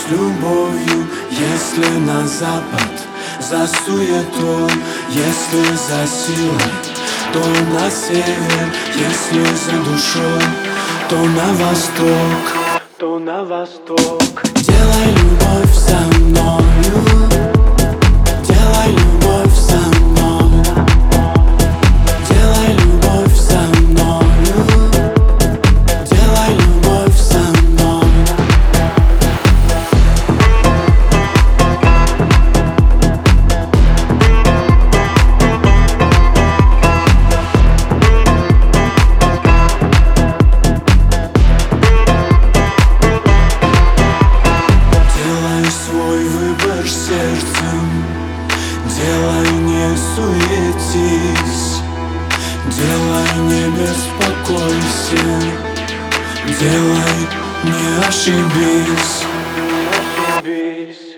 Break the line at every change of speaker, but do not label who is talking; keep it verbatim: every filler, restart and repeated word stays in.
с любовью, если на запад, за суету, если за силой, то на север, если за душой, то на восток, то на восток. Делай любовь со мною, делай любовь со мной, делай любовь со мною, делай любовь со мной. Делай свой выбор сердцем, делай, не суетись, делай, не беспокойся, делай, не ошибись.